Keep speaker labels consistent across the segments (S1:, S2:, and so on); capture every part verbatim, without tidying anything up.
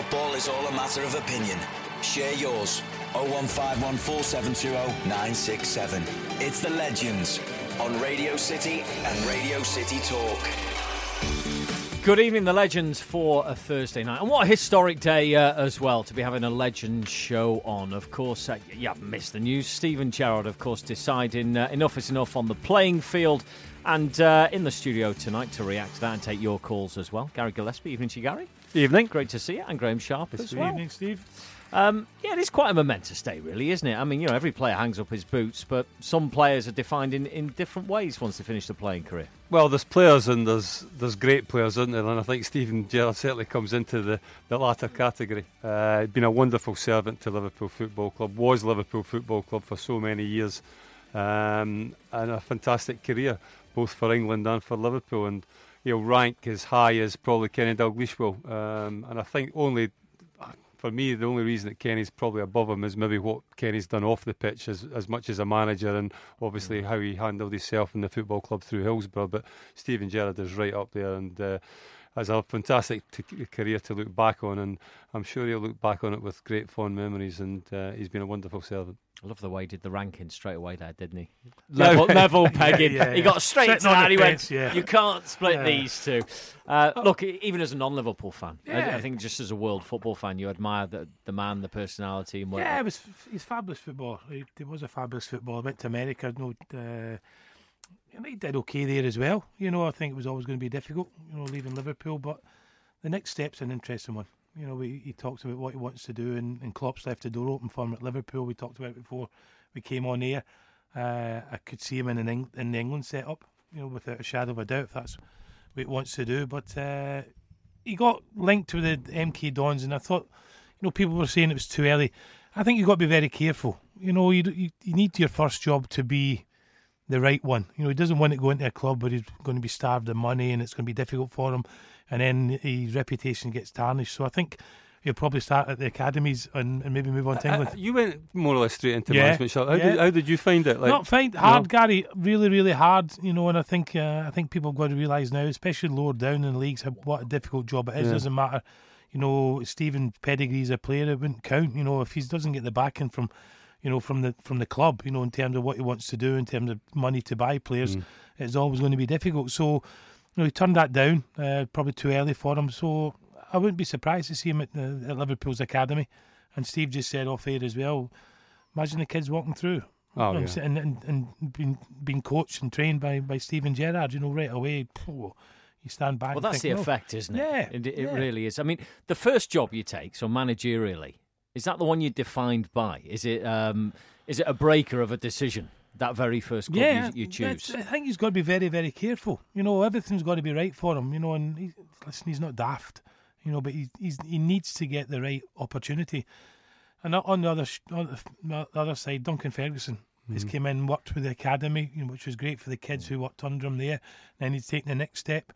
S1: Football is all a matter of opinion. Share yours. oh one five one, four seven two oh, nine six seven. It's The Legends on Radio City and Radio City Talk.
S2: Good evening, The Legends, for a Thursday night. And what a historic day uh, as well to be having a Legends show on. Of course, uh, you haven't missed the news. Steven Gerrard, of course, deciding uh, enough is enough on the playing field. And uh, in the studio tonight to react to that and take your calls as well. Gary Gillespie, evening to you, Gary.
S3: Evening.
S2: Great to see you. And Graham Sharp as
S3: Good
S2: well.
S3: evening, Steve.
S2: Um, yeah, it is quite a momentous day, really, isn't it? I mean, you know, every player hangs up his boots, but some players are defined in, in different ways once they finish their playing career.
S3: Well, there's players and there's there's great players, isn't there? And I think Steven Gerrard certainly comes into the, the latter category. Uh, he's been a wonderful servant to Liverpool Football Club, was Liverpool Football Club for so many years, um, and a fantastic career, both for England and for Liverpool. And he'll rank as high as probably Kenny Dalglish will. Um, and I think only... For me, the only reason that Kenny's probably above him is maybe what Kenny's done off the pitch as, as much as a manager, and obviously how he handled himself in the football club through Hillsborough. But Steven Gerrard is right up there and uh, has a fantastic t- career to look back on, and I'm sure he'll look back on it with great fond memories, and uh, he's been a wonderful servant.
S2: I love the way he did the ranking straight away there, didn't he? Level, level pegging.
S4: Yeah, yeah,
S2: he got straight
S4: Sitting
S2: to that. He
S4: fence,
S2: went,
S4: yeah.
S2: you can't split
S4: Yeah.
S2: these two. Uh, look, even as a non-Liverpool fan, I,
S4: Yeah.
S2: I think just as a world football fan, you admire the, the man, the personality. And what,
S4: Yeah, it was. He's fabulous football. He, he was a fabulous footballer. Went to America. No, uh, you know, he did okay there as well. You know, I think it was always going to be difficult. You know, leaving Liverpool, but the next step's an interesting one. You know, he, he talks about what he wants to do, and, and Klopp's left the door open for him at Liverpool. We talked about it before we came on air. Uh, I could see him in an Eng- in the England setup. You know, without a shadow of a doubt, if that's what he wants to do. But uh, he got linked with the M K Dons, and I thought, you know, people were saying it was too early. I think you've got to be very careful. You know, you, you you need your first job to be the right one. You know, he doesn't want to go into a club where he's going to be starved of money and it's going to be difficult for him, and then his reputation gets tarnished. So I think he'll probably start at the academies and, and maybe move on to England.
S3: Uh, you went more or less straight into
S4: Yeah,
S3: management, Charlotte. How,
S4: yeah.
S3: did, how did you find it? Like,
S4: Not fine, hard,
S3: No.
S4: Gary. Really, really hard. You know, and I think uh, I think people have got to realise now, especially lower down in the leagues, how, what a difficult job it is.
S3: Yeah.
S4: Doesn't matter. You know, Stephen Pedigree as a player, it wouldn't count. You know, if he doesn't get the backing from, you know, from the from the club, you know, in terms of what he wants to do, in terms of money to buy players,
S3: Mm.
S4: it's always going to be difficult. So, you know, he turned that down. Uh, probably too early for him. So I wouldn't be surprised to see him at, the, at Liverpool's academy. And Steve just said off air as well. Imagine the kids walking through.
S3: Oh,
S4: and,
S3: yeah.
S4: and, and, and being being coached and trained by, by Steven Gerrard, you know, right away. Phew, you stand back.
S2: well,
S4: and
S2: that's the
S4: think, no.
S2: effect, isn't it?
S4: Yeah,
S2: It, it
S4: yeah.
S2: really is. I mean, the first job you take, so managerially, is that the one you're defined by? Is it um, is it a breaker of a decision? That very first club
S4: Yeah,
S2: you, you choose.
S4: that's- I think he's got to be very, very careful. You know, everything's got to be right for him. You know, and he, listen, he's not daft. You know, but he he's, he needs to get the right opportunity. And on the other sh- on the other side, Duncan Ferguson has
S3: Mm-hmm.
S4: came in and worked with the academy, you know, which was great for the kids who worked under him there. Then he's taken the next step.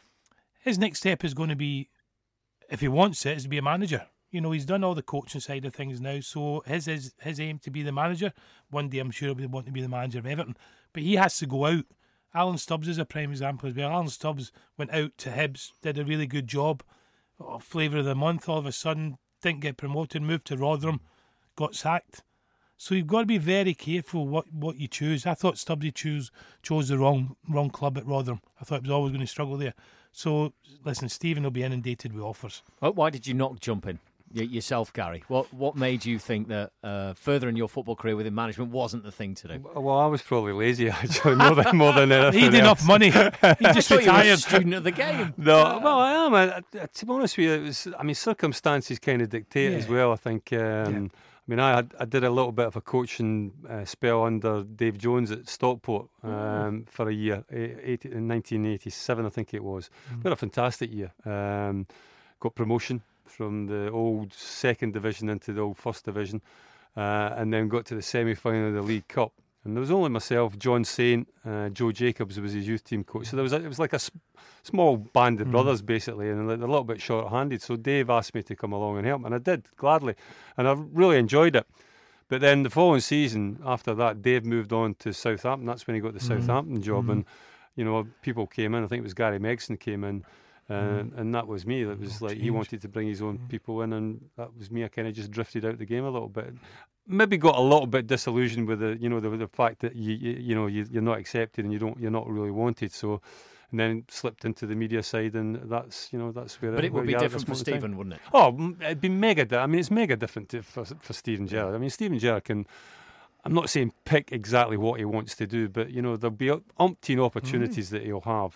S4: His next step is going to be, if he wants it, is to be a manager. You know, he's done all the coaching side of things now, so his his, his aim to be the manager. One day, I'm sure he'll want to be the manager of Everton, but he has to go out. Alan Stubbs is a prime example as well. Alan Stubbs went out to Hibs, did a really good job. Oh, flavour of the month, all of a sudden, didn't get promoted, moved to Rotherham, got sacked. So you've got to be very careful what, what you choose. I thought Stubbsy choose chose the wrong wrong club at Rotherham. I thought he was always going to struggle there. So listen, Stephen will be inundated with offers.
S2: Well, why did you not jump in y- yourself, Gary? What what made you think that uh, furthering your football career within management wasn't the thing to do?
S3: Well, I was probably lazy, actually, more than, more than anything
S4: He had
S3: else.
S4: enough money. He
S2: I
S4: just
S2: thought you were a
S4: retired.
S2: student of the game.
S3: No, well, I am. I, I, to be honest with you, it was, I mean, circumstances kind of dictate
S4: Yeah.
S3: as well, I think. Um,
S4: Yeah.
S3: I mean, I had- I did a little bit of a coaching uh, spell under Dave Jones at Stockport um, for a year, eh, eighty, in nineteen eighty-seven, I think it was. We had a fantastic year. Um, got promotion from the old second division into the old first division, uh, and then got to the semi-final of the League Cup. And there was only myself, John Saint, uh, Joe Jacobs was his youth team coach. So there was a, it was like a s- small band of
S4: Mm.
S3: brothers basically, and they're a little bit short-handed. So Dave asked me to come along and help, and I did gladly, and I really enjoyed it. But then the following season, after that, Dave moved on to Southampton. That's when he got the
S4: Mm.
S3: Southampton job,
S4: Mm.
S3: and you know, people came in. I think it was Gary Megson came in. And, mm. and that was me. That was like, he wanted to bring his own
S4: mm.
S3: people in, and that was me. I kind of just drifted out the game a little bit. Maybe got a little bit disillusioned with the, you know, the, the fact that you, you, you know, you, you're not accepted and you don't, you're not really wanted. So, and then slipped into the media side, and that's, you know, that's where.
S2: But it, it would be different for Steven, wouldn't it?
S3: Oh, it'd be mega. Di- I mean, it's mega different to, for for Steven Gerrard. I mean, Steven Gerrard can. I'm not saying pick exactly what he wants to do, but you know, there'll be umpteen opportunities mm-hmm. that he'll have.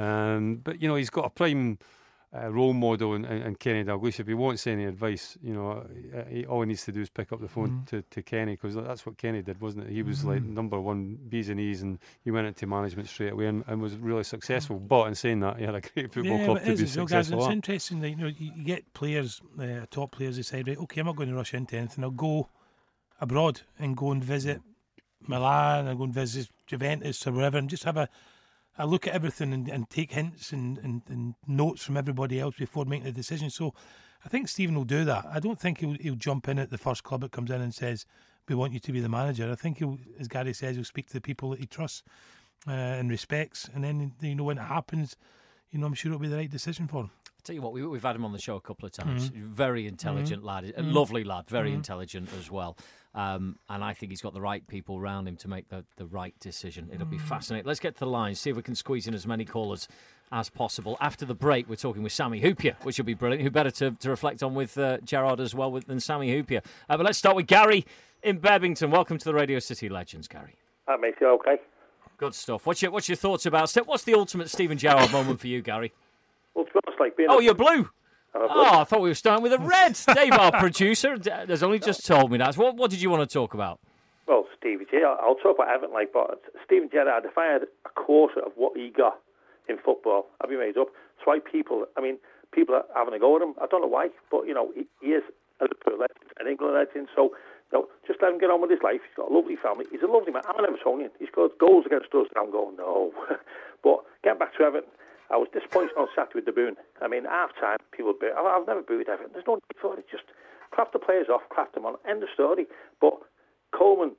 S3: Um, but you know, he's got a prime uh, role model in, in, in Kenny Dalglish. If he wants any advice, you know, he, all he needs to do is pick up the phone mm-hmm. to, to Kenny, because that's what Kenny did, wasn't it? He was mm-hmm. like number one B's and E's, and he went into management straight away and, and was really successful. Mm-hmm. But in saying that, he had a great football
S4: yeah,
S3: club to
S4: it
S3: be
S4: is,
S3: successful.
S4: Guys, it's
S3: at.
S4: interesting that, you know, you, you get players, uh, top players, they say, right, okay, I'm not going to rush into anything. I'll go abroad and go and visit Milan, and go and visit Juventus or wherever, and just have a, a look at everything and, and take hints and, and, and notes from everybody else before making a decision. So I think Steven will do that. I don't think he'll, he'll jump in at the first club that comes in and says, we want you to be the manager. I think he'll, as Gary says, he'll speak to the people that he trusts uh, and respects, and then, you know, when it happens, you know, I'm sure it'll be the right decision for him.
S2: I'll tell you what, we, we've had him on the show a couple of times.
S4: Mm-hmm.
S2: Very intelligent
S4: mm-hmm.
S2: lad, a
S4: mm-hmm.
S2: lovely lad, very
S4: mm-hmm.
S2: intelligent as well. Um, and I think he's got the right people around him to make the, the right decision. It'll mm-hmm. be fascinating. Let's get to the lines, see if we can squeeze in as many callers as possible. After the break, we're talking with Sami Hyypiä, which will be brilliant. Who better to, to reflect on with uh, Gerrard as well with, than Sami Hyypiä? Uh, but let's start with Gary in Bebington. Welcome to the Radio City Legends, Gary.
S5: Hi, mate. You okay?
S2: Good stuff. What's your What's your thoughts about it? What's the ultimate Steven Gerrard moment for you, Gary?
S5: Well, it's almost like being.
S2: Oh,
S5: a...
S2: you're blue. Oh, I thought we were starting with a red. Dave, our producer, has only just told me that. What What did you want to talk about?
S5: Well, Stevie G, I'll talk about Everton, like, but Steven Gerrard, if I had a quarter of what he got in football, I'd be made up. That's why people, I mean, people are having a go at him. I don't know why, but, you know, he, he is a Liverpool legend, an England legend, so, you know, just let him get on with his life. He's got a lovely family. He's a lovely man. I'm an Evertonian. He's got goals against us, and I'm going, no. But getting back to Everton, I was disappointed on Saturday with the booing. I mean, half-time, people boo. I've never booed Everton. There's no need for it. Just clap the players off, clap them on, end of story. But Coleman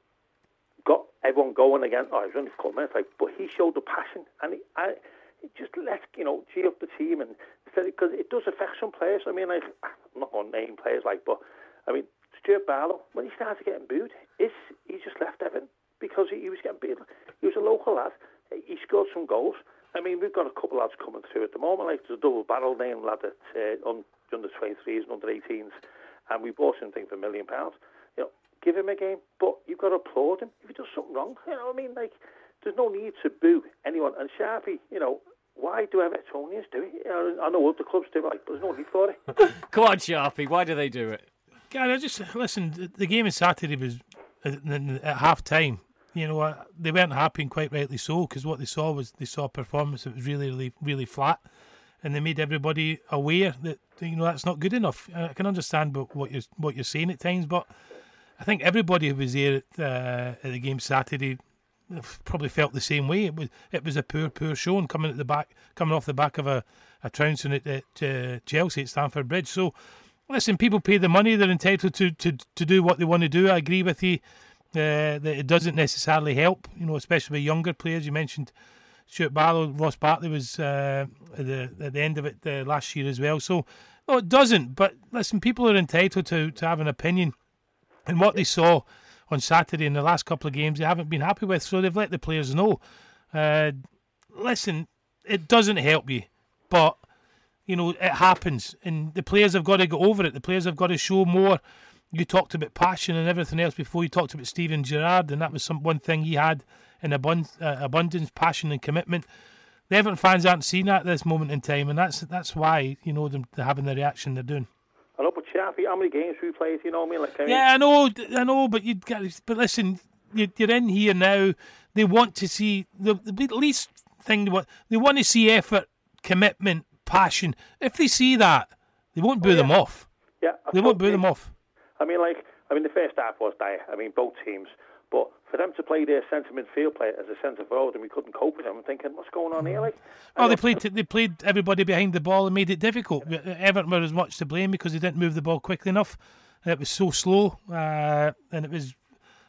S5: got everyone going again. Oh, it was only a couple of minutes, like, but he showed the passion, and he, I, he just let, you know, G up the team, and because it does affect some players. I mean, like, I'm not going to name players, like, but I mean, Stuart Barlow, when he started getting booed, is he just left Everton because he, he was getting beaten. He was a local lad. He scored some goals. I mean, we've got a couple of lads coming through at the moment. Like, there's a double barrel name lad at uh, under twenty-threes and under eighteens, and we bought something for a million pounds. You know, give him a game, but you've got to applaud him if he does something wrong. You know what I mean? Like, there's no need to boo anyone. And Sharpie, you know, why do Evertonians do it? You know, I know other clubs do it, like, but there's no need for it.
S2: Come on, Sharpie, why do they do it?
S4: God, I just listen. The game on Saturday was at, at half time. You know, they weren't happy, and quite rightly so, because what they saw was they saw a performance that was really, really, really flat, and they made everybody aware that, you know, that's not good enough. I can understand what you're what you're saying at times, but I think everybody who was there at, uh, at the game Saturday probably felt the same way. It was it was a poor, poor showing coming at the back, coming off the back of a, a trouncing at, at uh, Chelsea at Stamford Bridge. So, listen, people pay the money; they're entitled to, to, to do what they want to do. I agree with you. Uh, that it doesn't necessarily help, you know, especially with younger players. You mentioned Stuart Barlow, Ross Barkley was uh, at, the, at the end of it uh, last year as well. So, no, it doesn't. But listen, people are entitled to, to have an opinion. And what they saw on Saturday in the last couple of games, they haven't been happy with. So they've let the players know. Uh, listen, it doesn't help you, but, you know, it happens. And the players have got to go over it. The players have got to show more. You talked about passion and everything else before. You talked about Steven Gerrard, and that was some one thing he had in abund- uh, abundance, passion and commitment. The Everton fans aren't seeing that at this moment in time, and that's that's why, you know, they're, they're having the reaction they're doing.
S5: I know, but Sharpie, how many games we played? You know what I mean? Like, I mean,
S4: yeah, I know, I know, but you but listen, you're in here now. They want to see the, the least thing they want. They want to see effort, commitment, passion. If they see that, they won't boo oh, yeah. them off.
S5: Yeah,
S4: they won't boo them off.
S5: I mean, like, I mean, the first half was dire. I mean, both teams. But for them to play their centre midfield player as a centre forward, and we couldn't cope with them, I'm thinking, what's going on here? Like,
S4: oh, they played they played everybody behind the ball and made it difficult. Everton were as much to blame because they didn't move the ball quickly enough. It was so slow, uh, and it was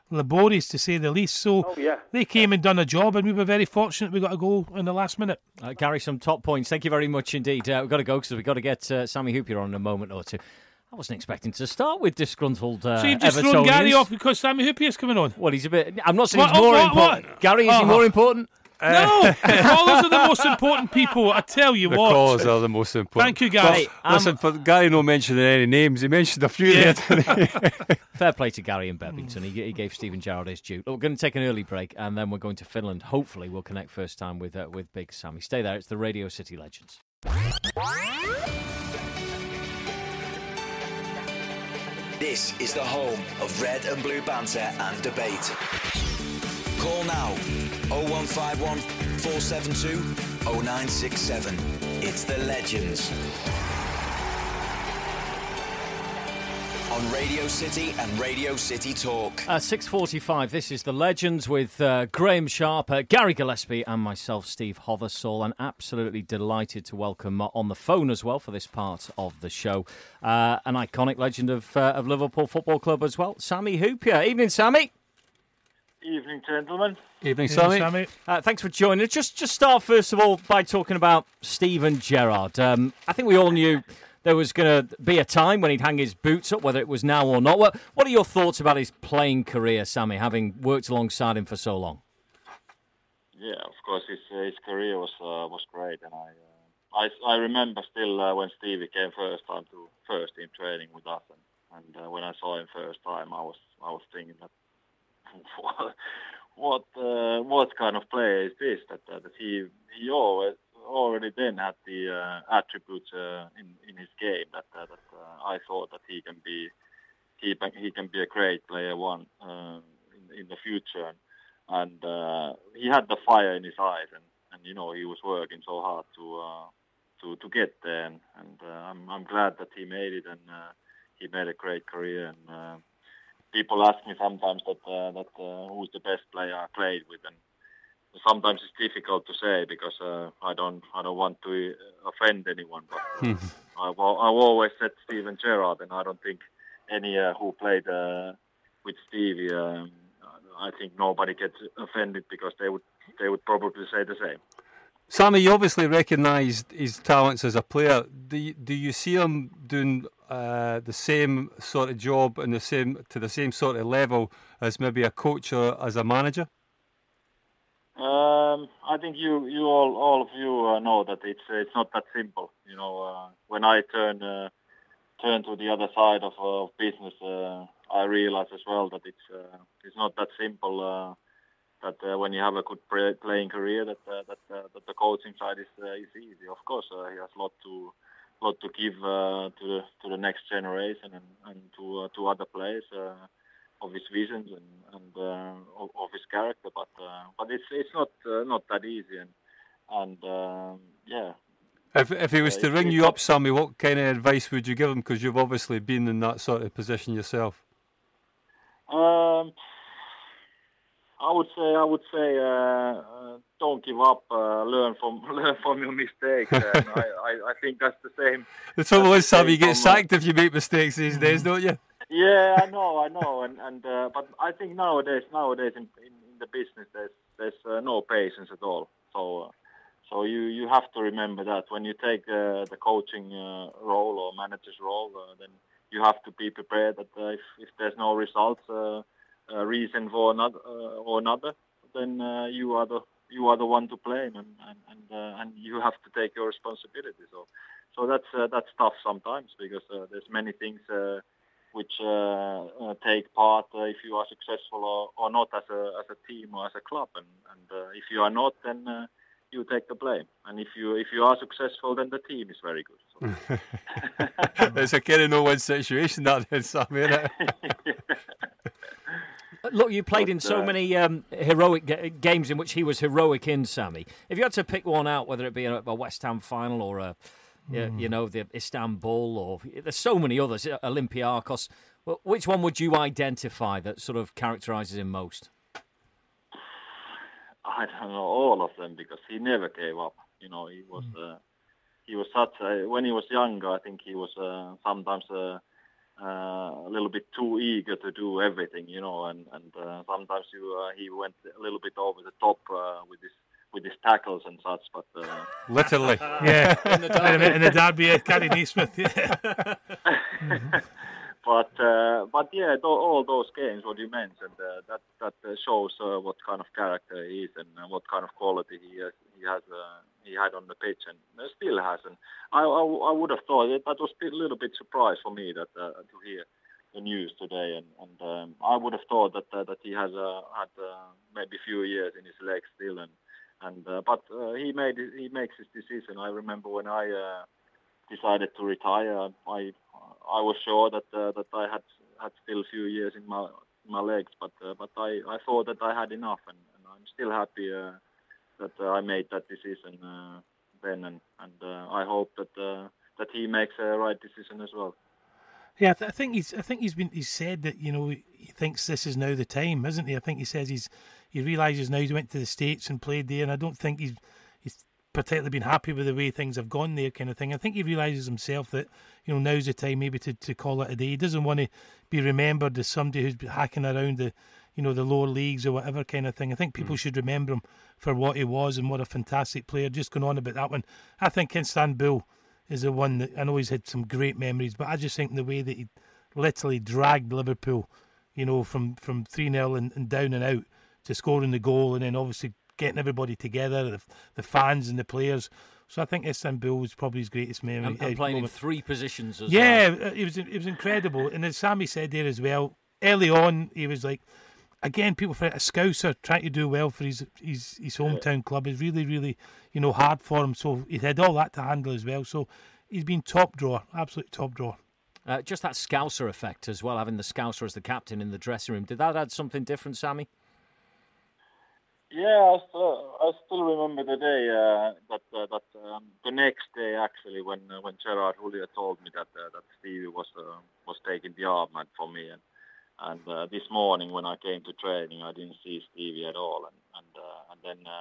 S4: laborious to say the least. So
S5: Oh, yeah.
S4: they came and done a job, and we were very fortunate we got a goal in the last minute.
S2: Uh, Gary, some top points. Thank you very much indeed. Uh, we've got to go because we've got to get uh, Sammy Hoopier on in a moment or two. I wasn't expecting to start with disgruntled uh,
S4: So you've just
S2: Evertonians.
S4: thrown Gary off because Sammy Hoopier's coming on?
S2: Well, he's a bit... I'm not saying
S4: What,
S2: he's more
S4: what,
S2: important.
S4: what?
S2: Gary, is he
S4: Oh.
S2: more important?
S4: No, callers are the most important people. I tell you
S3: The
S4: what.
S3: cause are the most important.
S4: Thank you, Gary.
S2: Hey, um,
S3: Listen, for Gary not mentioning any names, he mentioned a few
S4: Yeah.
S3: there.
S2: Fair play to Gary and Bebbington. He, he gave Stephen Gerrard his due. Look, we're going to take an early break and then we're going to Finland. Hopefully we'll connect first time with uh, with Big Sammy. Stay there. It's the Radio City Legends.
S1: This is the home of red and blue banter and debate. Call now oh one five one, four seven two, oh nine six seven. It's the Legends. On Radio City and Radio City Talk.
S2: Uh, six forty-five, this is The Legends with uh, Graham Sharp, uh, Gary Gillespie and myself, Steve Hothersall. And absolutely delighted to welcome uh, on the phone as well for this part of the show, uh, an iconic legend of, uh, of Liverpool Football Club as well, Sammy Hoopier. Evening, Sammy.
S6: Evening, gentlemen.
S3: Evening,
S4: Yeah,
S3: Sammy.
S4: Sammy.
S2: Uh, thanks for joining us. Just, just start first of all by talking about Steven Gerrard. Um, I think we all knew there was going to be a time when he'd hang his boots up, whether it was now or not. What, what are your thoughts about his playing career, Sammy, having worked alongside him for so long?
S6: Yeah, of course, his uh, his career was uh, was great, and I uh, I I remember still uh, when Stevie came first time to first team training with us, and, and uh, when I saw him first time, I was I was thinking that what what, uh, what kind of player is this? That uh, that he he always. already then had the uh, attributes uh, in in his game that uh, that uh, I thought that he can be he he can be a great player one uh, in in the future, and uh, he had the fire in his eyes, and, and you know he was working so hard to uh, to to get there, and, and uh, I'm I'm glad that he made it, and uh, he made a great career. And uh, people ask me sometimes that uh, that uh, who's the best player I played with, and sometimes it's difficult to say because uh, I don't I don't want to offend anyone. But uh, I've, I've always said Steven Gerrard, and I don't think any uh, who played uh, with Stevie. Um, I think nobody gets offended because they would they would probably say the same.
S3: Sammy, you obviously recognised his talents as a player. Do you, do you see him doing uh, the same sort of job and the same to the same sort of level as maybe a coach or as a manager?
S6: Um, I think you, you all, all of you uh, know that it's uh, it's not that simple. You know, uh, when I turn uh, turn to the other side of, uh, of business, uh, I realize as well that it's uh, it's not that simple. Uh, that uh, when you have a good play, playing career, that uh, that uh, that the coaching side is uh, is easy. Of course, uh, he has a lot to lot to give uh, to the to the next generation and and to uh, to other players. Uh, of his visions and, and uh, of, of his character, but uh, but it's it's not uh, not that easy, and and um, yeah.
S3: If if he was
S6: Uh,
S3: to
S6: it's-
S3: ring
S6: it's
S3: you
S6: not-
S3: up, Sammy, what kind of advice would you give him? Because you've obviously been in that sort of position yourself.
S6: Um, I would say I would say uh, uh, don't give up. Uh, learn from learn from your mistakes. And I, I I think that's the same.
S3: The trouble is, Sammy, you get
S6: From, uh,
S3: sacked if you make mistakes these days, don't you?
S6: Yeah, I know, I know, and and uh, but I think nowadays, nowadays in in, in the business, there's there's uh, no patience at all. So, uh, so you you have to remember that when you take uh, the coaching uh, role or manager's role, uh, then you have to be prepared that uh, if if there's no results, uh, uh, reason for another uh, or another, then uh, you are the you are the one to blame, and and and, uh, and you have to take your responsibility. So, so that's uh, that's tough sometimes because uh, there's many things. Uh, which uh, uh, take part uh, if you are successful or, or not as a as a team or as a club, and, and uh, if you are not, then uh, you take the blame, and if you if you are successful, then the team is very good. So.
S3: It's a kind of no-win situation, that is, Sammy, isn't it?
S2: Look, you played in
S6: But,
S2: so
S6: uh,
S2: many um, heroic ga- games in which he was heroic in, Sammy. If you had to pick one out, whether it be a, a West Ham final or a You, you know, the Istanbul, or there's so many others, Olympiacos. Well, which one would you identify that sort of characterises him most?
S6: I don't know all of them because he never gave up. You know, he was uh, he was such a, when he was younger. I think he was uh, sometimes uh, uh, a little bit too eager to do everything, you know, and and uh, sometimes you, uh, he went a little bit over the top uh, with his with his tackles and such. But uh,
S3: literally,
S4: yeah,
S2: in the derby,
S4: in the derby, uh, Gary Naismith. Yeah.
S6: But uh, but yeah, th- all those games what you mentioned, uh, that that uh, shows uh, what kind of character he is and uh, what kind of quality he has. He has uh, he had on the pitch and uh, still has. And I, I, I would have thought that, that was a little bit surprise for me that uh, to hear the news today. And, and um, I would have thought that uh, that he has uh, had uh, maybe a few years in his legs still. And and uh, but uh, he made he makes his decision. I remember when I uh, decided to retire, I. I was sure that uh, that I had had still a few years in my in my legs, but uh, but I, I thought that I had enough, and, and I'm still happy uh, that uh, I made that decision uh, then, and and uh, I hope that uh, that he makes a right decision as well.
S4: Yeah, I, th- I think he's. I think he's been. He's said that you know he thinks this is now the time, isn't he? I think he says he's. He realises now he went to the States and played there, and I don't think he's. He's particularly been happy with the way things have gone there, kind of thing. I think he realises himself that you know now's the time maybe to, to call it a day. He doesn't want to be remembered as somebody who's been hacking around the you know the lower leagues or whatever kind of thing. I think people mm. should remember him for what he was and what a fantastic player. Just going on about that one, I think Istanbul is the one that I know he's had some great memories, but I just think the way that he literally dragged Liverpool, you know, from from three nil and, and down and out to scoring the goal, and then obviously getting everybody together, the, the fans and the players. So I think Istanbul was probably his greatest memory.
S2: And, and playing in three positions as
S4: yeah,
S2: well.
S4: Yeah, it was it was incredible. And as Sammy said there as well, early on he was like, again, people forget a Scouser trying to do well for his his, his hometown club is really, really, you know, hard for him. So he had all that to handle as well. So he's been top drawer, absolute top drawer.
S2: Uh, just that Scouser effect as well, having the Scouser as the captain in the dressing room. Did that add something different, Sammy?
S6: Yeah, I still, I still remember the day uh, that uh, that um, the next day actually when uh, when Gerard Houllier told me that uh, that Stevie was uh, was taking the armband for me, and and uh, this morning when I came to training I didn't see Stevie at all, and and uh, and then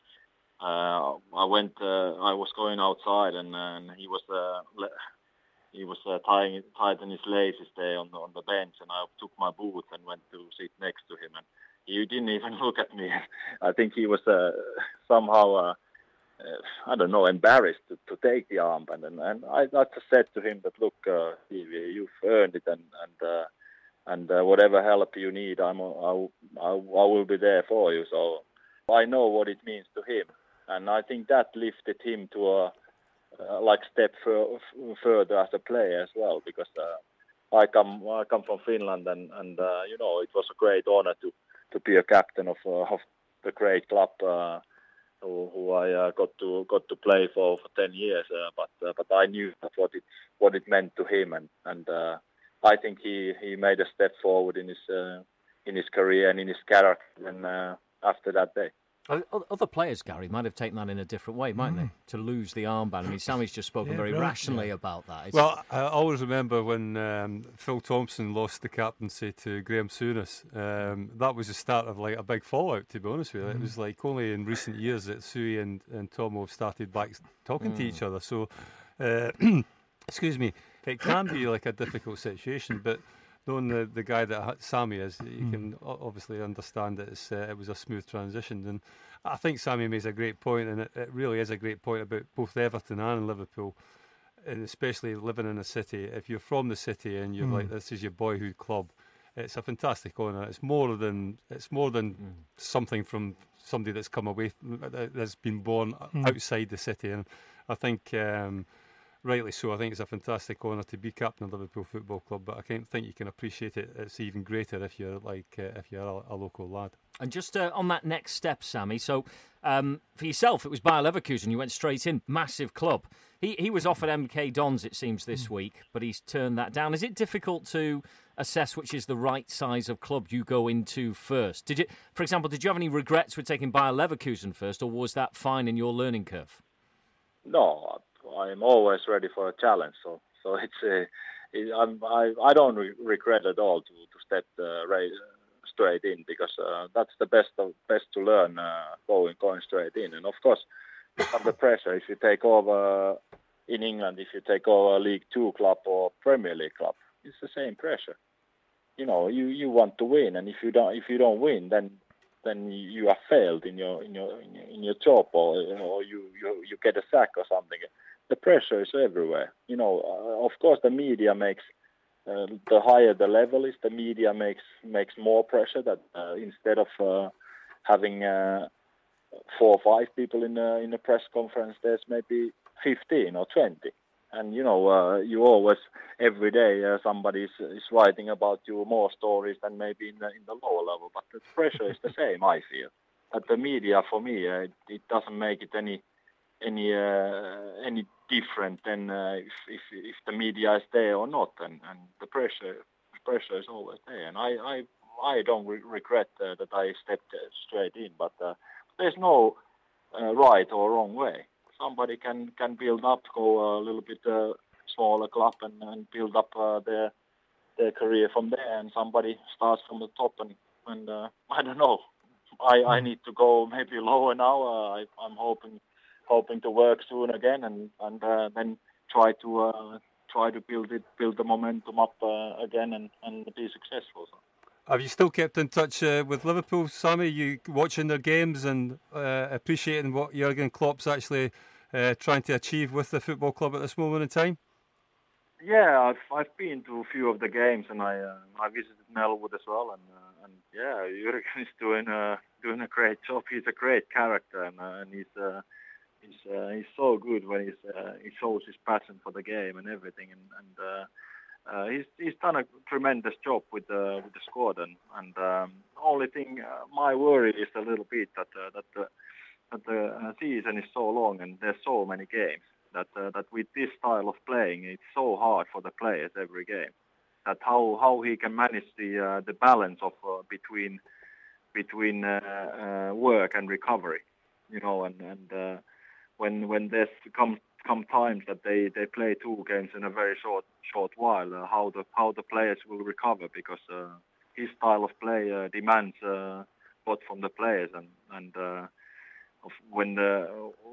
S6: uh, uh, I went uh, I was going outside and, and he was uh, le- he was uh, tying tightening his laces there on the, on the bench, and I took my boots and went to sit next to him, and he didn't even look at me. I think he was uh, somehow, uh, uh, I don't know, embarrassed to, to take the armband. And, and I, I just said to him that, look, uh, Stevie, you've earned it, and and uh, and uh, whatever help you need, I'm I, I, I will be there for you. So I know what it means to him, and I think that lifted him to a uh, like step fur- further as a player as well, because uh, I come I come from Finland, and and uh, you know, it was a great honor to. to be a captain of uh, of the great club uh, who, who I uh, got to got to play for for ten years. Uh, but uh, but I knew what it what it meant to him, and and uh, I think he, he made a step forward in his uh, in his career and in his character. And uh, after that day.
S2: Other players, Gary, might have taken that in a different way, mightn't mm. they? To lose the armband. I mean, Sammy's just spoken yeah, very brilliant. rationally yeah. about that. It's...
S3: Well, I always remember when um, Phil Thompson lost the captaincy to Graham Souness. Um, that was the start of like a big fallout, to be honest with you. Mm. It was like only in recent years that Suey and, and Tomo have started back talking mm. to each other. So, uh, excuse me, it can be like a difficult situation, but knowing the, the guy that Sammy is, you mm. can obviously understand that it's, uh, it was a smooth transition. And I think Sammy makes a great point, and it, it really is a great point about both Everton and Liverpool, and especially living in a city. If you're from the city and you're mm. like, this is your boyhood club, it's a fantastic honour. It's more than it's more than mm. something from somebody that's come away, that's been born mm. outside the city. And I think... Um, rightly so. I think it's a fantastic honour to be captain of Liverpool Football Club, but I can't think you can appreciate it. It's even greater if you're like uh, if you're a, a local lad.
S2: And just uh, on that next step, Sammy. So um, for yourself, it was Bayer Leverkusen. You went straight in, massive club. He he was offered M K Dons, it seems, this mm. week, but he's turned that down. Is it difficult to assess which is the right size of club you go into first? Did you, for example, did you have any regrets with taking Bayer Leverkusen first, or was that fine in your learning curve?
S6: No. I'm always ready for a challenge, so so it's uh, it, I'm, I I don't re- regret at all to to step uh, right, uh, straight in, because uh, that's the best of best to learn uh, going going straight in. And of course, under pressure, if you take over in England, if you take over a League Two club or Premier League club, it's the same pressure. you know, you, you want to win, and if you don't if you don't win, then then you have failed in your in your in your job, or or you you, you get a sack or something. The pressure is everywhere. You know, uh, of course, the media makes uh, the higher the level is, the media makes makes more pressure. That uh, instead of uh, having uh, four or five people in a, in a press conference, there's maybe fifteen or twenty. And, you know, uh, you always, every day, uh, somebody is, is writing about you more stories than maybe in the, in the lower level. But the pressure is the same, I feel. But the media, for me, uh, it, it doesn't make it any any uh, any different than uh, if, if if the media is there or not. And, and the pressure pressure is always there. And I, I, I don't re- regret uh, that I stepped uh, straight in. But uh, there's no uh, right or wrong way. Somebody can, can build up, go a little bit uh, smaller club and, and build up uh, their their career from there. And somebody starts from the top, and, and uh, I don't know. I, I need to go maybe lower now. Uh, I, I'm hoping hoping to work soon again, and and uh, then try to uh, try to build it, build the momentum up uh, again, and, and be successful. So.
S3: Have you still kept in touch uh, with Liverpool, Sammy? You watching their games and uh, appreciating what Jurgen Klopp's actually uh, trying to achieve with the football club at this moment in time?
S6: Yeah, I've I've been to a few of the games, and I uh, I visited Melwood as well, and uh, and yeah, Jurgen is doing a doing a great job. He's a great character, and uh, and he's uh, he's uh, he's so good when he's uh, he shows his passion for the game and everything, and and. Uh, Uh, he's he's done a tremendous job with the with the squad, and and um, only thing uh, my worry is a little bit that uh, that the that the uh, season is so long and there's so many games that uh, that with this style of playing, it's so hard for the players every game. That how, how he can manage the uh, the balance of uh, between between uh, uh, work and recovery, you know, and and uh, when when there's come come times that they, they play two games in a very short short while, uh, how the how the players will recover, because uh, his style of play uh, demands uh, both from the players and and uh, of when the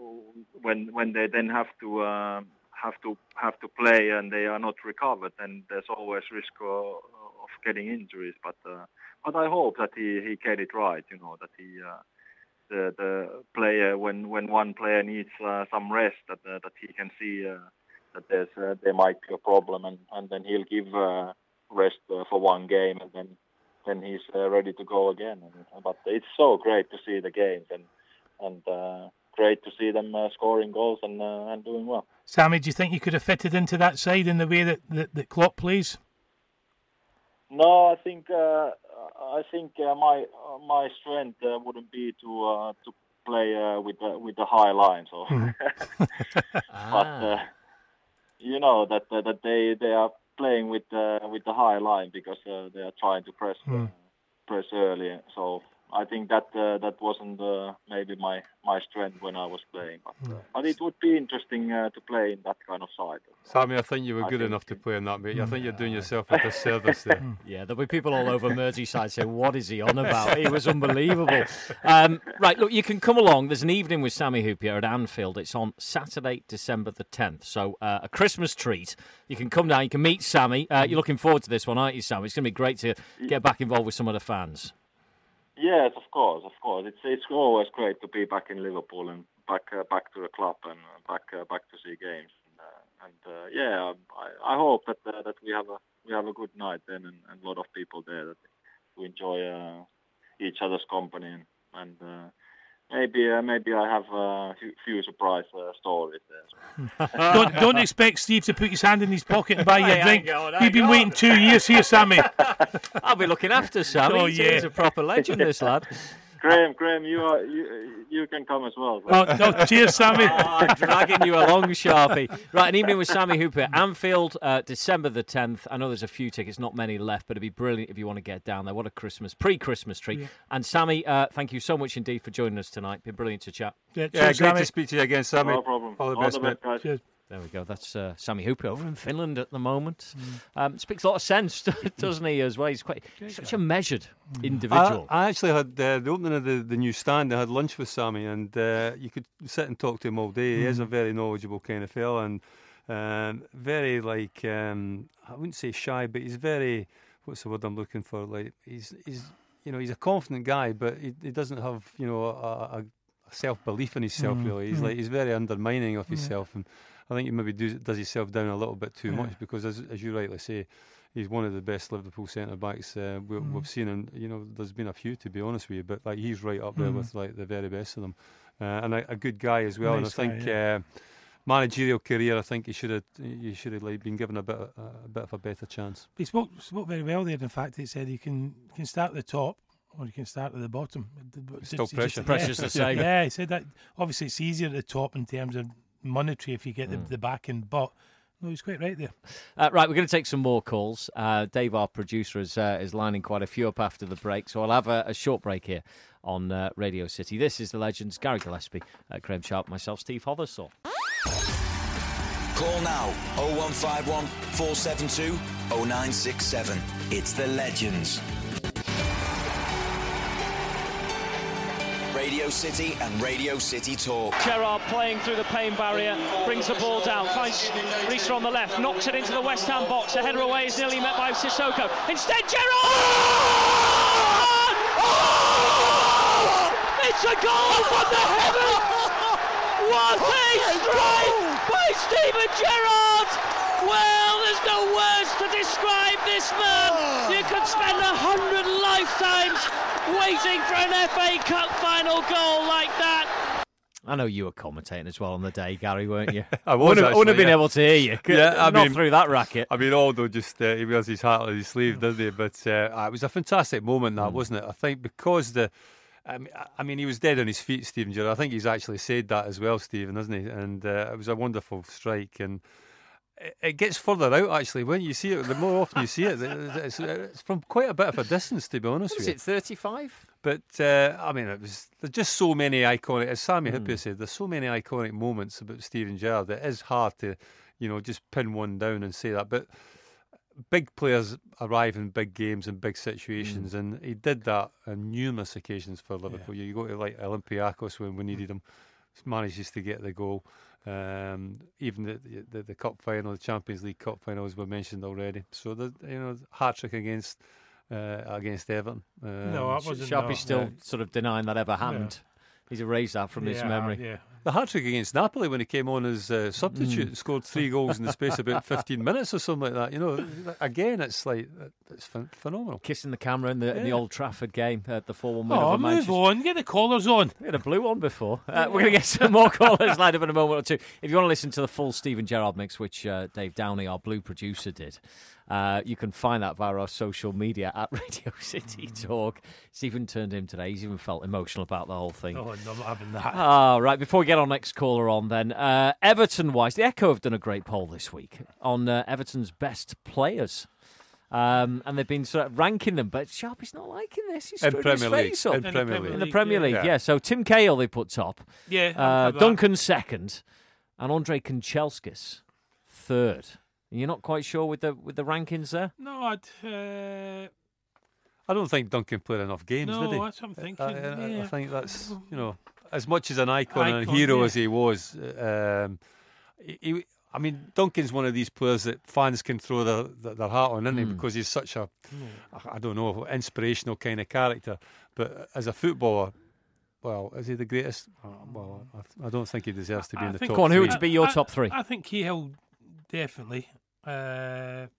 S6: when when they then have to uh, have to have to play and they are not recovered, then there's always risk of, of getting injuries. But uh, but I hope that he, he get it right, you know, that he. Uh, The, the player, when, when one player needs uh, some rest, that uh, that he can see uh, that there's uh, there might be a problem, and, and then he'll give uh, rest uh, for one game, and then then he's uh, ready to go again. And, but it's so great to see the games, and and uh, great to see them uh, scoring goals and uh, and doing well.
S4: Sammy, do you think you could have fitted into that side in the way that that, that Klopp plays?
S6: No, I think uh, I think uh, my uh, my strength uh, wouldn't be to uh, to play uh, with the with the high line. So, mm. but uh, you know that uh, that they, they are playing with uh, with the high line because uh, they are trying to press mm. uh, press early. So I think that uh, that wasn't uh, maybe my, my strength when I was playing, but, uh, but it would be interesting uh, to play in that kind of side.
S3: Sammy, I think you were I good enough to play in that, mate. I think you're doing yourself a disservice there.
S2: Yeah, there'll be people all over Merseyside saying, what is he on about? He was unbelievable. Um, right, look, you can come along. There's an evening with Sammy Hyypiä at Anfield. It's on Saturday, December the tenth. So uh, a Christmas treat. You can come down, you can meet Sammy. Uh, you're looking forward to this one, aren't you, Sammy? It's going to be great to get back involved with some of the fans.
S6: Yes, of course, of course. It's it's always great to be back in Liverpool and back uh, back to the club and back uh, back to see games. And, uh, and uh, yeah, I, I hope that uh, that we have a we have a good night then, and, and a lot of people there that we enjoy uh, each other's company, and, and uh, maybe uh, maybe I have a few, few surprise uh, stories there.
S4: don't don't expect Steve to put his hand in his pocket and buy you a drink. You've been waiting two years here, Sammy.
S2: I'll be looking after Sammy.
S4: Oh, yeah.
S2: He's a proper legend, this lad.
S6: Graham, Graham, you are you, you can come as well.
S4: So. Oh, no, cheers, Sammy.
S2: Oh, dragging you along, Sharpie. Right, an evening with Sammy Hyypiä, Anfield, uh, December the tenth. I know there's a few tickets, not many left, but it'd be brilliant if you want to get down there. What a Christmas, pre-Christmas treat. Yeah. And Sammy, uh, thank you so much indeed for joining us tonight. Been brilliant to chat.
S4: Yeah,
S3: yeah cheers, great Sammy. To speak to you again, Sammy.
S6: No problem.
S3: All the
S6: All
S3: best,
S6: the best guys.
S4: Cheers.
S2: There we go. That's uh, Sammy Hyypiä over in Finland at the moment. Mm. Um, speaks a lot of sense, doesn't he, as well? He's quite he's such a measured mm. individual.
S3: I, I actually had uh, the opening of the, the new stand. I had lunch with Sammy, and uh, you could sit and talk to him all day. Mm. He is a very knowledgeable kind of fella, and um, very, like, um, I wouldn't say shy, but he's very... what's the word I'm looking for? Like he's he's you know he's a confident guy, but he, he doesn't have you know a, a self belief in himself. Mm. Really, he's mm. like he's very undermining of himself, yeah. and I think he maybe does, does himself down a little bit too yeah. much because, as as you rightly say, he's one of the best Liverpool centre backs uh, we, mm. we've seen, and you know there's been a few, to be honest with you, but like he's right up there mm. with like the very best of them, uh, and a, a good guy as well. Nice and I think guy, yeah. uh, managerial career, I think he should have he should have like been given a bit of, a bit of a better chance.
S4: He spoke spoke very well there. In fact, he said he can can start at the top or you can start at the bottom.
S3: Still pressure,
S2: pressure's the same.
S4: Yeah, he said that. Obviously, it's easier at the top in terms of monetary if you get mm. the, the backing, but no, he's quite right there.
S2: Uh, right, we're going to take some more calls. Uh, Dave, our producer, is, uh, is lining quite a few up after the break, so I'll have a, a short break here on uh, Radio City. This is The Legends, Gary Gillespie, uh, Graham Sharp, myself, Steve Hothersall.
S1: Call now, oh one five one, four seven two, oh nine six seven. It's The Legends. Radio City and Radio City Talk.
S7: Gerrard playing through the pain barrier, brings the ball down, finds Reece on the left, knocks it into the West Ham box. A header away is nearly met by Sissoko. Instead, Gerrard! Oh! It's a goal from the heavens! What a strike by Steven Gerrard! Well, there's no words to describe this man. You could spend a hundred lifetimes waiting for an F A Cup final goal like that.
S2: I know you were commentating as well on the day, Gary, weren't you?
S3: I was.
S2: I wouldn't have been yeah. able to hear you.
S3: Yeah, I
S2: not
S3: mean,
S2: through that racket.
S3: I mean, Aldo just uh, he wears his heart on his sleeve, doesn't he? But uh, it was a fantastic moment, that mm. wasn't it? I think because the. I mean, I mean, he was dead on his feet, Steven Gerrard. I think he's actually said that as well, Stephen, hasn't he? And uh, it was a wonderful strike, and it, it gets further out actually when you see it. The more often you see it, it's, it's from quite a bit of a distance, to be honest
S2: what
S3: with you.
S2: Is it thirty-five?
S3: But uh, I mean, it was there's just so many iconic. As Sammy mm. Hippier said, there's so many iconic moments about Steven Gerrard. It is hard to, you know, just pin one down and say that, but. Big players arrive in big games and big situations, mm. and he did that on numerous occasions for Liverpool. Yeah. You go to like Olympiacos when we needed him, manages to get the goal. Um, even the, the the cup final, the Champions League cup final, as we mentioned already. So the you know hat trick against uh, against Everton. Um,
S4: no, that wasn't.
S2: Sharpie's still
S3: yeah.
S2: sort of denying that ever happened. Yeah. He's erased that from
S4: yeah,
S2: his memory.
S4: Yeah.
S3: The hat-trick against Napoli when he came on as uh, substitute, mm. scored three goals in the space of about fifteen minutes or something like that. You know, again, it's like it's ph- phenomenal.
S2: Kissing the camera in the, yeah. in the Old Trafford game at the four one win
S4: oh,
S2: over
S4: move
S2: Manchester.
S4: on, get the callers on.
S2: We had a blue one before. Uh, we're going to get some more callers lined up in a moment or two. If you want to listen to the full Steven Gerrard mix, which uh, Dave Downey, our blue producer, did, Uh, you can find that via our social media at Radio City Talk. Stephen turned him today. He's even felt emotional about the whole thing.
S4: Oh, no, I'm not having that.
S2: Ah, right. Before we get our next caller on, then uh, Everton-wise, the Echo have done a great poll this week on uh, Everton's best players, um, and they've been sort of ranking them. But Sharpie's not liking this. He's
S3: in
S2: screwed
S3: Premier
S2: his
S3: League.
S2: face up.
S3: In, in Premier League.
S2: In the Premier League,
S3: yeah.
S2: yeah. So Tim Cahill they put top.
S4: Yeah.
S2: Uh, Duncan second, and Andre Kanchelskis third. You're not quite sure with the with the rankings there?
S4: No, I'd. Uh...
S3: I don't think Duncan played enough games,
S4: no,
S3: did he?
S4: No, that's what I'm thinking.
S3: I, I,
S4: yeah.
S3: I think that's, you know, as much as an icon, icon and a hero
S4: yeah.
S3: as he was, um, he, he, I mean, Duncan's one of these players that fans can throw their, their, their heart on, isn't he?
S2: Mm.
S3: Because he's such a,
S4: mm.
S3: I don't know, inspirational kind of character. But as a footballer, well, is he the greatest? Uh, well, I, I don't think he deserves to be
S4: I
S3: in the
S4: think,
S3: top
S2: Go on, who
S3: three.
S2: would be your
S4: I,
S2: top three?
S4: I think Cahill, definitely. Uh,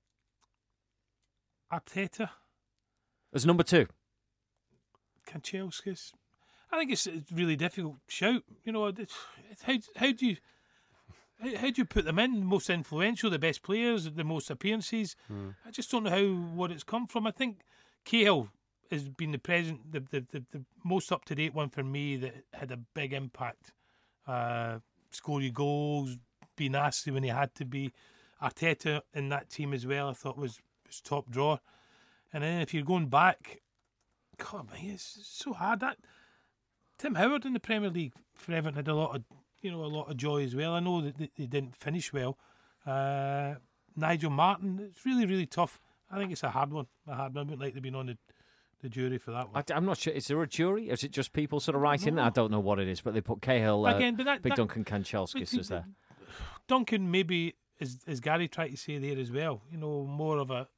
S4: Arteta
S2: as number two.
S4: Kanchelskis. I think it's a really difficult shout. You know, it's, it's how how do you how, how do you put them in? The most influential, the best players, the most appearances. Mm. I just don't know how what it's come from. I think Cahill has been the present, the the, the, the most up to date one for me that had a big impact. Uh, score your goals, be nasty when he had to be. Arteta in that team as well, I thought was, was top drawer. And then if you're going back, God, man, it's so hard. That Tim Howard in the Premier League for Everton had a lot of, you know, a lot of joy as well. I know that they didn't finish well. Uh, Nigel Martin, it's really, really tough. I think it's a hard one. A hard one. I wouldn't like to be on the, the jury for that one.
S2: I, I'm not sure. Is there a jury? Or is it just people sort of writing? No. I don't know what it is, but they put Cahill, uh, Again, but that, Big that, Duncan Kanchelskis is there.
S4: Duncan maybe, as, as Gary tried to say there as well, you know, more of a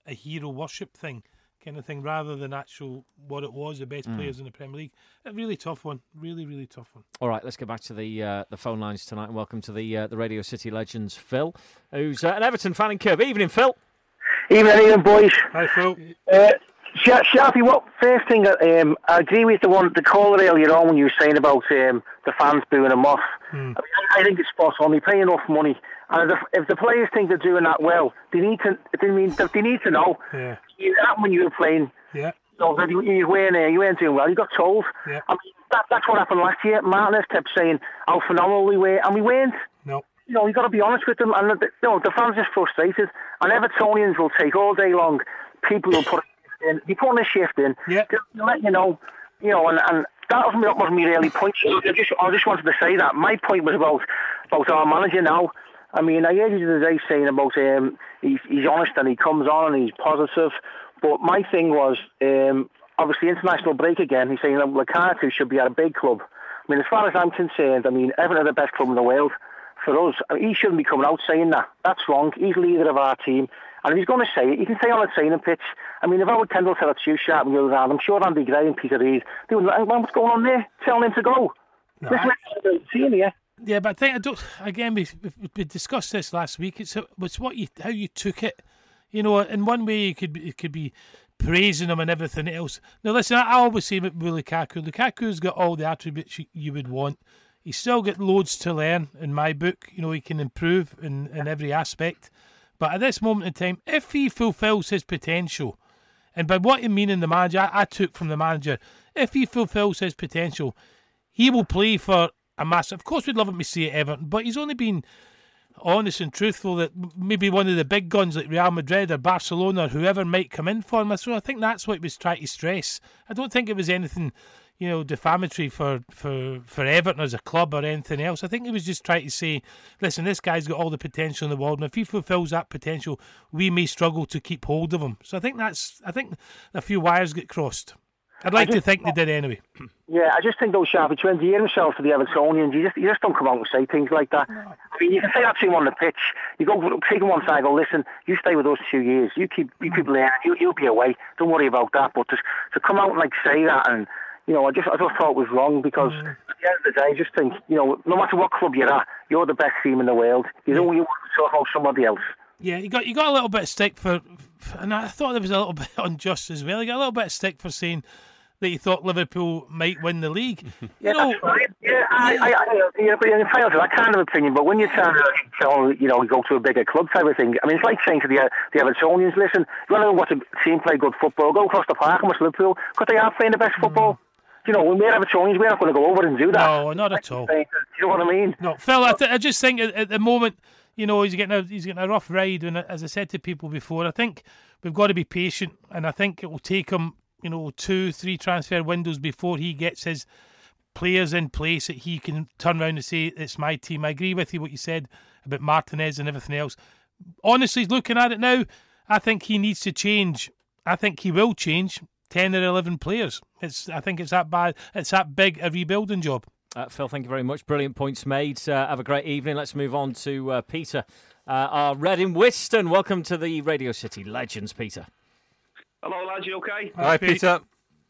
S4: a hero worship thing, kind of thing, rather than actual what it was, the best mm. players in the Premier League. A really tough one, really, really tough one.
S2: All right, let's get back to the uh, the phone lines tonight, and welcome to the uh, the Radio City Legends, Phil, who's uh, an Everton fan in Kirby. Evening, Phil.
S8: Evening, evening, boys.
S4: Hi, Phil.
S8: Uh, Sharpie, what first thing? Um, I agree with the one the caller earlier on when you were saying about um, the fans booing them off. Mm. I, mean, I think it's spot on. They pay enough money, and if, if the players think they're doing that well, they need to. They mean they need to know.
S4: Yeah.
S8: You, that when you were playing,
S4: yeah.
S8: You, know, you, you weren't uh, you weren't doing well. You got told.
S4: Yeah.
S8: I mean, that, that's what happened last year. Martinez kept saying how phenomenal we were, and we weren't.
S4: No.
S8: You know, you got to be honest with them, and the, you know, the fans are frustrated, and Evertonians will take all day long. People will put. In. They put a shift in.
S4: Yeah.
S8: To let you know, you know, and, and that wasn't, that wasn't me really point. I just, I just wanted to say that. My point was about about our manager now. I mean, I heard you today saying about um, he's, he's honest and he comes on and he's positive. But my thing was, um, obviously, international break again. He's saying that Lukaku should be at a big club. I mean, as far as I'm concerned, I mean, Everton are the best club in the world. For us, I mean, he shouldn't be coming out saying that. That's wrong. He's leader of our team. And if he's going to say it, he can say on a training pitch. I mean, if Howard Kendall said it's too sharp and goes around, I'm sure Andy Gray and Peter Reid, they would like, what's going on there? Telling him to go.
S4: No,
S8: Listen, I, seeing here.
S4: Yeah, but I think, I don't, again, we, we discussed this last week. It's, it's what you, how you took it. You know, in one way, it could be, it could be praising him and everything else. Now, listen, I always say with Lukaku, Lukaku's got all the attributes you, you would want. He's still got loads to learn in my book. You know, he can improve in, in every aspect. But at this moment in time, if he fulfills his potential, and by what you mean in the manager, I, I took from the manager, if he fulfills his potential, he will play for a massive. Of course, we'd love him to see at Everton, but he's only been honest and truthful that maybe one of the big guns like Real Madrid or Barcelona or whoever might come in for him. So I think that's what he was trying to stress. I don't think it was anything, you know, defamatory for, for, for Everton as a club or anything else. I think he was just trying to say, listen, this guy's got all the potential in the world, and if he fulfills that potential, we may struggle to keep hold of him. So I think that's, I think a few wires get crossed. I'd like just, to think they did anyway.
S8: Yeah, I just think those Sharpie, to endear himself to the Evertonians, you just you just don't come out and say things like that. No. I mean, you can say that to him on the pitch. You go take him one side, go, listen, you stay with us two years. You keep you keep learning. You you'll be away. Don't worry about that. But just to come out and like say that, and you know, I just I just thought it was wrong because mm. at the end of the day, I just think, you know, no matter what club you're at, you're the best team in the world. You don't you want to talk about somebody else.
S4: Yeah, you got you got a little bit of stick for, for, and I thought there was a little bit unjust as well. You got a little bit of stick for saying that you thought Liverpool might win the league.
S8: Yeah,
S4: you know,
S8: that's right. Yeah, I, I, I, yeah, but in fairness, that kind of opinion. But when you're trying to, tell, you know, go to a bigger club type of thing, I mean, it's like saying to the the Evertonians, listen, you want to watch a team play good football, go across the park and watch Liverpool, because they are playing the best football. Mm. You know, when we're Evertonians, we're not going to go over and do that.
S4: No, not at all.
S8: You know what I mean?
S4: No, Phil, I, th- I just think at, at the moment, you know, he's getting a he's getting a rough ride, and as I said to people before, I think we've got to be patient, and I think it will take him, you know, two, three transfer windows before he gets his players in place that he can turn around and say, it's my team. I agree with you what you said about Martinez and everything else. Honestly, looking at it now, I think he needs to change. I think he will change ten or eleven players. It's I think it's that bad. It's that big a rebuilding job.
S2: Uh, Phil, thank you very much. Brilliant points made. Uh, have a great evening. Let's move on to uh, Peter, uh, our Red in Wiston. Welcome to the Radio City Legends, Peter.
S9: Hello, lads. You okay?
S3: Hi, Hi Peter. Peter.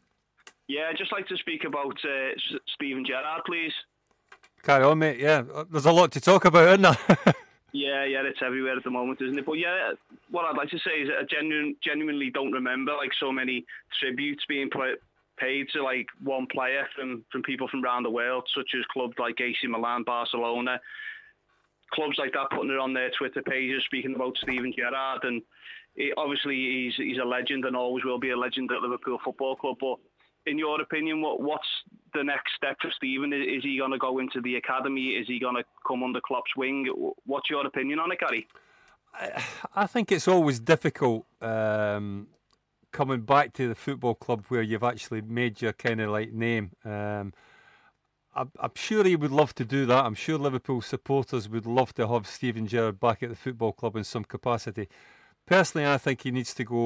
S9: Yeah, I'd just like to speak about uh, Steven Gerrard, please.
S3: Carry on, mate. Yeah, there's a lot to talk about, isn't there?
S9: yeah, yeah, it's everywhere at the moment, isn't it? But yeah, what I'd like to say is that I genuine, genuinely don't remember like so many tributes being played. paid to like one player from, from people from around the world, such as clubs like A C Milan, Barcelona, clubs like that putting it on their Twitter pages, speaking about Steven Gerrard. And it, obviously he's he's a legend and always will be a legend at Liverpool Football Club. But in your opinion, what what's the next step for Steven? Is, is he going to go into the academy? Is he going to come under Klopp's wing? What's your opinion on it, Gary?
S3: I, I think it's always difficult um coming back to the football club where you've actually made your kind of like name. Um, I'm, I'm sure he would love to do that. I'm sure Liverpool supporters would love to have Steven Gerrard back at the football club in some capacity. Personally, I think he needs to go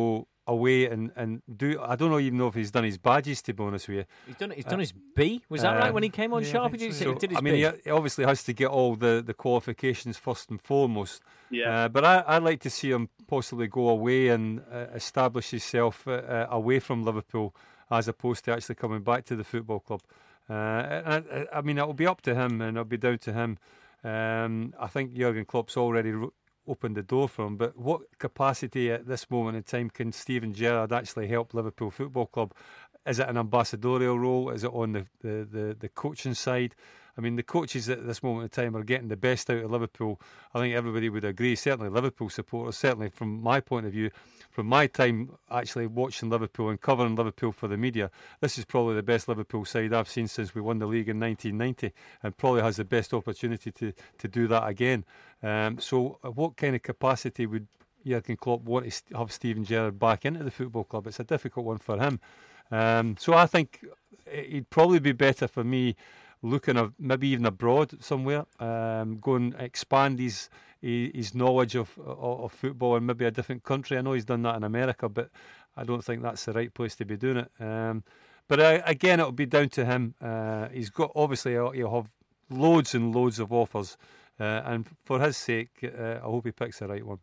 S3: away and, and do. I don't know even know if he's done his badges, to be honest with you.
S2: He's done he's done uh, his B. Was that uh, right when he came on
S4: yeah,
S2: Sharpie? Did,
S4: so.
S2: he did his
S3: I mean,
S2: B?
S3: he obviously has to get all the, the qualifications first and foremost.
S9: Yeah.
S3: Uh, but I, I'd like to see him possibly go away and uh, establish himself uh, uh, away from Liverpool, as opposed to actually coming back to the football club. Uh, I, I mean, it'll be up to him and it'll be down to him. Um, I think Jurgen Klopp's already ro- opened the door for him, but what capacity at this moment in time can Steven Gerrard actually help Liverpool Football Club? Is it an ambassadorial role? Is it on the, the, the, the coaching side? I mean, the coaches at this moment in time are getting the best out of Liverpool. I think everybody would agree, certainly Liverpool supporters, certainly from my point of view, from my time actually watching Liverpool and covering Liverpool for the media, this is probably the best Liverpool side I've seen since we won the league in nineteen ninety, and probably has the best opportunity to, to do that again. Um, so what kind of capacity would Jurgen Klopp want to have Steven Gerrard back into the football club? It's a difficult one for him. Um, so I think it'd probably be better for me looking at maybe even abroad somewhere, um, go and expand his his knowledge of, of of football in maybe a different country. I know he's done that in America, but I don't think that's the right place to be doing it. Um, but uh, again, it'll be down to him. Uh, he's got obviously he'll have loads and loads of offers, uh, and for his sake, uh, I hope he picks the right one.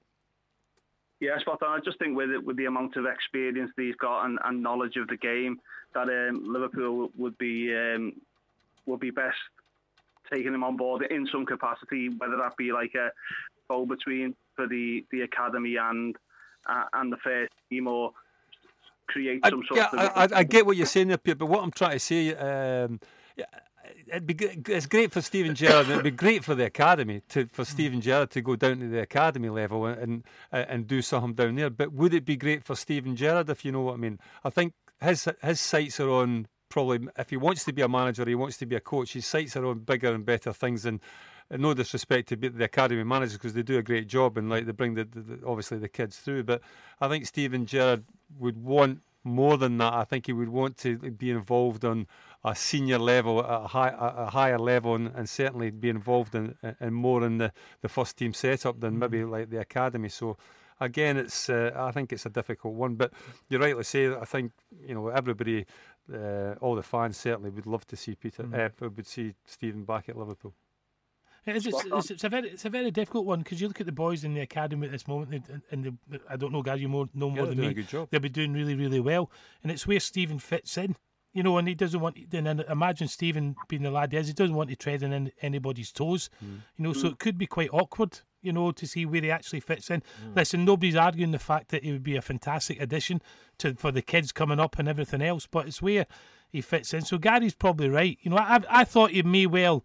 S9: Yeah, spot on. I just think with it, with the amount of experience that he's got and, and knowledge of the game, that um, Liverpool would be um, would be best taking him on board in some capacity, whether that be like a go between for the, the academy and uh, and the first team, or create some
S3: I,
S9: sort
S3: yeah,
S9: of.
S3: I, I get what you're saying there, Pierre, but what I'm trying to say, um, it'd be it's great for Steven Gerrard. It'd be great for the academy to for Steven Gerrard to go down to the academy level and and, and do something down there. But would it be great for Steven Gerrard, if you know what I mean? I think his his sights are on. Probably, if he wants to be a manager, he wants to be a coach, his sights are on bigger and better things. And, and no disrespect to the academy managers, because they do a great job and like they bring the, the, the obviously the kids through. But I think Steven Gerrard would want more than that. I think he would want to be involved on a senior level, at a, high, a higher level, and, and certainly be involved in, in more in the, the first team setup than maybe like the academy. So again, it's uh, I think it's a difficult one. But you're right to say, I think you know everybody. Uh, all the fans certainly would love to see Peter. Mm. Uh, would see Steven back at Liverpool.
S4: It's, it's, it's, it's a very, it's a very difficult one, because you look at the boys in the academy at this moment, and, and the, I don't know, Gary, you more know more
S3: yeah,
S4: than me.
S3: A good job.
S4: They'll be doing really, really well, and it's where Steven fits in. You know, and he doesn't want. Then imagine Steven being the lad he is. He doesn't want to tread on any, anybody's toes. Mm. You know, mm. so it could be quite awkward. You know, to see where he actually fits in. Mm. Listen, nobody's arguing the fact that he would be a fantastic addition to for the kids coming up and everything else, but it's where he fits in. So Gary's probably right. You know, I I thought he may well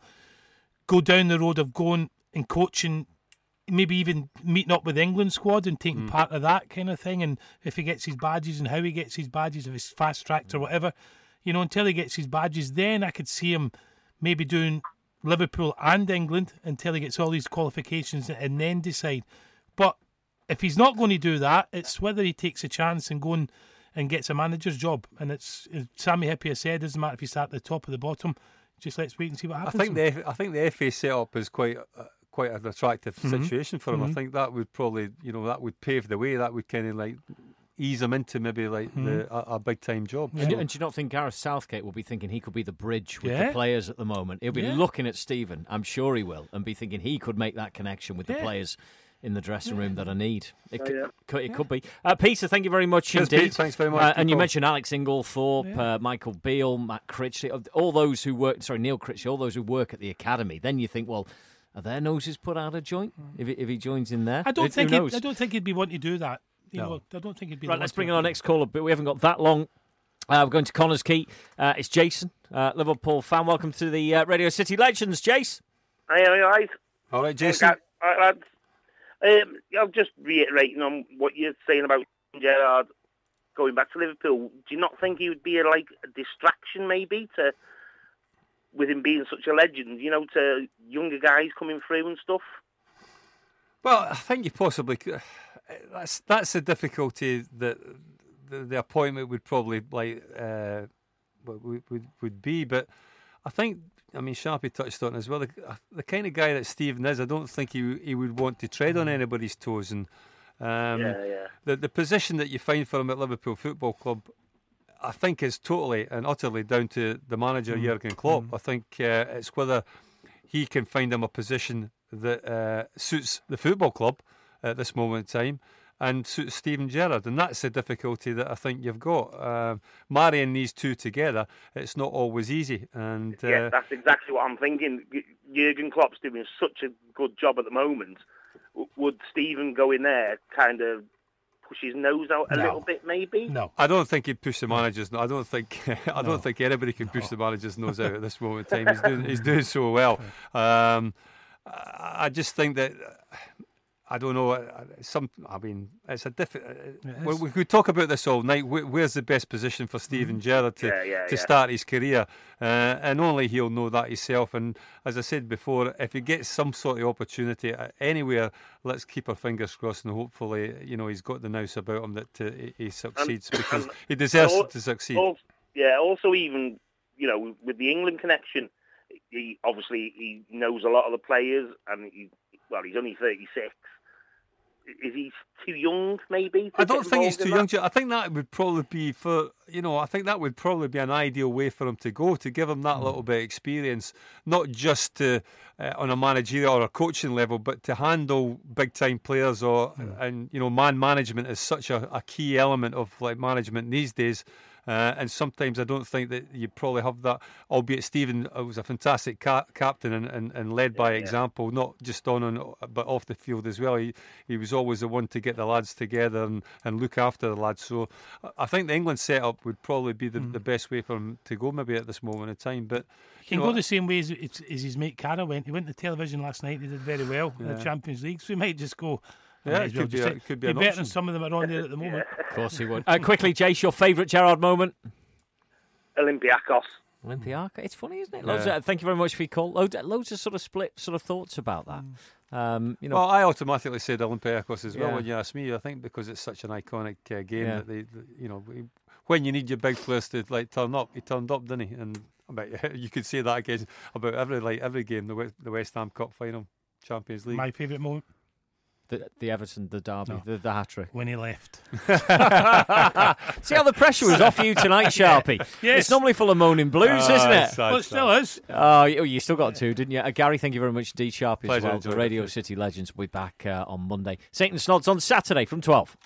S4: go down the road of going and coaching, maybe even meeting up with the England squad and taking mm. part of that kind of thing. And if he gets his badges and how he gets his badges, if he's fast tracked or whatever, you know, until he gets his badges, then I could see him maybe doing Liverpool and England until he gets all these qualifications and then decide. But if he's not going to do that, it's whether he takes a chance and going and gets a manager's job. And it's, as Sammy Hippier said, doesn't matter if you start at the top or the bottom. Just let's wait and see what happens.
S3: I think the I think the F A setup is quite uh, quite an attractive mm-hmm. situation for him. Mm-hmm. I think that would probably you know that would pave the way. That would kind of like ease him into maybe like mm-hmm. the, a, a big time job.
S2: And,
S3: so.
S2: and do you not think Gareth Southgate will be thinking he could be the bridge with
S4: yeah.
S2: the players at the moment? He'll be
S4: yeah.
S2: looking at Steven, I'm sure he will, and be thinking he could make that connection with yeah. the players in the dressing
S4: yeah.
S2: room that I need. It,
S9: yeah,
S2: could,
S9: yeah.
S2: could, it
S4: yeah.
S2: could be. Uh, Peter, thank you very much
S3: Cheers,
S2: indeed.
S3: Pete, thanks very much.
S2: Uh, and you
S3: call.
S2: mentioned Alex Inglethorpe,
S4: yeah.
S2: uh, Michael Beale, Matt Critchley, all those who work, sorry, Neil Critchley, all those who work at the academy. Then you think, well, are their noses put out of joint if, if he joins in there?
S4: I don't
S2: it,
S4: think he, I don't think he'd be wanting to do that. You
S2: no.
S4: know, I don't think he'd be.
S2: Right, let's bring in our next caller, but we haven't got that long. Uh, we're going to Connors Key. Uh, it's Jason, uh, Liverpool fan. Welcome to the uh, Radio City Legends, Jace.
S10: Hi, are you all right?
S3: All right, Jason.
S10: Okay. All right, lads. Um, I'm just reiterating on what you're saying about Gerrard going back to Liverpool. Do you not think he would be a, like a distraction, maybe, to with him being such a legend? You know, to younger guys coming through and stuff.
S3: Well, I think you possibly could. That's that's the difficulty that the, the appointment would probably like uh, would, would would be. But I think, I mean, Sharpie touched on it as well. The, the kind of guy that Steven is, I don't think he he would want to tread on anybody's toes. And Um,
S10: yeah, yeah.
S3: The the position that you find for him at Liverpool Football Club, I think, is totally and utterly down to the manager, mm. Jurgen Klopp. Mm. I think uh, it's whether he can find him a position that uh, suits the football club at this moment in time and suits Steven Gerrard, and that's the difficulty that I think you've got. Uh, marrying these two together, it's not always easy. And uh,
S10: yeah, that's exactly what I'm thinking. Jurgen Klopp's doing such a good job at the moment. Would Steven go in there, kind of push his nose out a
S4: no.
S10: little bit, maybe?
S4: No,
S3: I don't think he'd push the manager's. I don't think. I don't no. think anybody can push no. the manager's nose out at this moment in time. He's doing. He's doing so well. Um, I just think that. I don't know. Some, I mean, it's a different. We, we could talk about this all night. Where's the best position for Steven Gerrard to
S10: yeah, yeah,
S3: to
S10: yeah.
S3: start his career? Uh, and only he'll know that himself. And as I said before, if he gets some sort of opportunity anywhere, let's keep our fingers crossed and hopefully, you know, he's got the nous about him that uh, he succeeds and, because and, he deserves also, to succeed.
S10: Also, yeah. Also, even you know, with the England connection, he obviously he knows a lot of the players, and he well, he's only thirty-six. Is he too young, maybe?
S3: I don't think he's too young. I think that would probably be for, you know, I think that would probably be an ideal way for him to go, to give him that mm. little bit of experience, not just to, uh, on a managerial or a coaching level, but to handle big-time players. Or mm. And, you know, man management is such a, a key element of like management these days. Uh, and sometimes I don't think that you probably have that, albeit Steven was a fantastic ca- captain and, and, and led by yeah, example, yeah. not just on and but off the field as well. He he was always the one to get the lads together and, and look after the lads. So I think the England setup would probably be the, mm. the best way for him to go maybe at this moment in time. But
S4: he can know, go the same way as, as his mate Cara went. He went to television last night. He did very well yeah. in the Champions League. So he might just go...
S3: Yeah, it could be, a, it could be, be an
S4: better
S3: option.
S4: than some of them are on there at the moment.
S2: Of course he would. Uh, quickly, Jace, your favourite Gerrard moment?
S10: Olympiacos.
S2: Olympiacos. It's funny, isn't it? Loads yeah. of, thank you very much for your call. Loads, loads of sort of split sort of thoughts about that. Mm. Um, you know,
S3: well, I automatically said Olympiacos as well
S2: yeah.
S3: when you asked me. I think because it's such an iconic uh, game
S2: yeah.
S3: that they, you know, when you need your big players to like turn up, he turned up, didn't he? And I bet you could say that again about every like every game. The West, the West Ham Cup final, Champions League.
S4: My favourite moment.
S2: The, the Everton, the derby,
S4: no.
S2: the, the hat-trick.
S4: When he left.
S2: See how the pressure was off you tonight, Sharpie?
S4: Yes.
S2: It's normally full of moaning blues,
S3: oh,
S2: isn't it?
S4: Well, it still is.
S2: Oh, you, you still got two, didn't you? Uh, Gary, thank you very much. D Sharpie as well. The Radio
S3: it.
S2: City Legends will be back uh, on Monday. Saint and Snods on Saturday from twelve.